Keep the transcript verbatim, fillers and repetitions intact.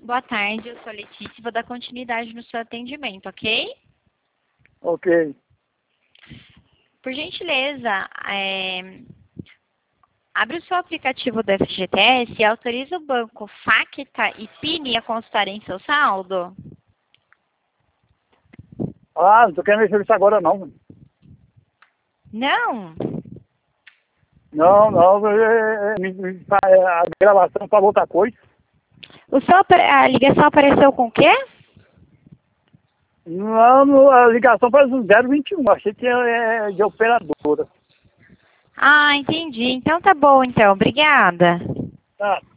Boa tarde, eu sou a Letícia e vou dar continuidade no seu atendimento, ok? Ok. Por gentileza, é... abre o seu aplicativo do F G T S e autoriza o banco Facta e Pini a consultarem seu saldo? Ah, não tô querendo mexer nisso agora não. Não? Não, não, é, é, me- me- é, a gravação para outra coisa. O seu, apare- a ligação apareceu com o quê? Não, não, a ligação faz um zero vinte e um, achei que é de operadora. Ah, entendi. Então tá bom, então. Obrigada. Tá.